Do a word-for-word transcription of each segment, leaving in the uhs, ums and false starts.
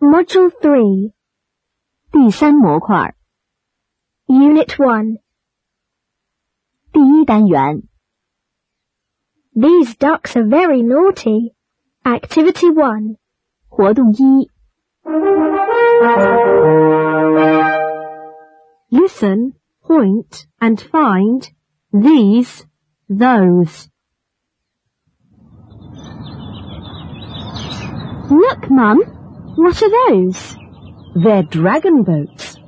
Module three. 第三模块 Unit one. 第一单元 These ducks are very naughty. Activity one. 活动一 Listen, point and find these, those. Look, Mum. What are those? They're dragon boats.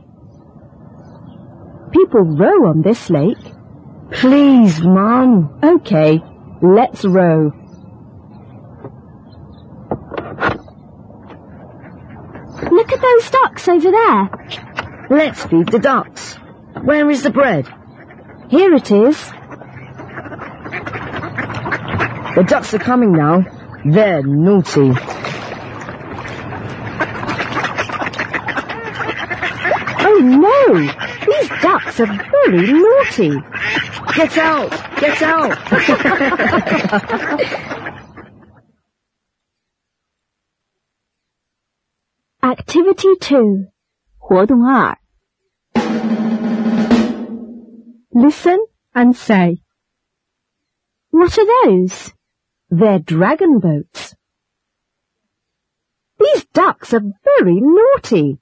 People row on this lake. Please, Mum. Okay, let's row. Look at those ducks over there. Let's feed the ducks. Where is the bread? Here it is. The ducks are coming now. They're naughty. Oh no! These ducks are very naughty. Get out! Get out! Activity two. 活动二 Listen and say. What are those? They're dragon boats. These ducks are very naughty.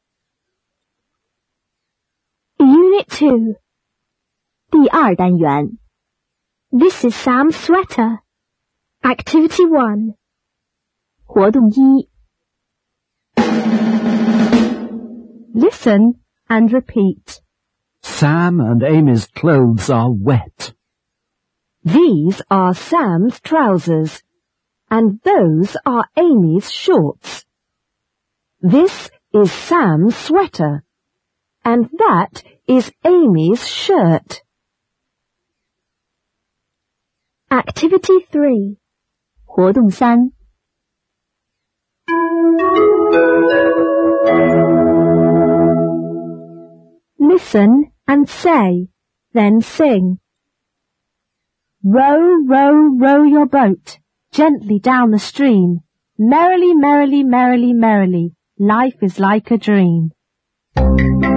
Unit two. 第二单元 This is Sam's sweater. Activity one. 活动一 Listen and repeat. Sam and Amy's clothes are wet. These are Sam's trousers, and those are Amy's shorts. This is Sam's sweater, and that is Amy's shirt. Activity three. 活动三 Listen and say, then sing. Row, row, row your boat gently down the stream. Merrily, merrily, merrily, merrily, life is like a dream.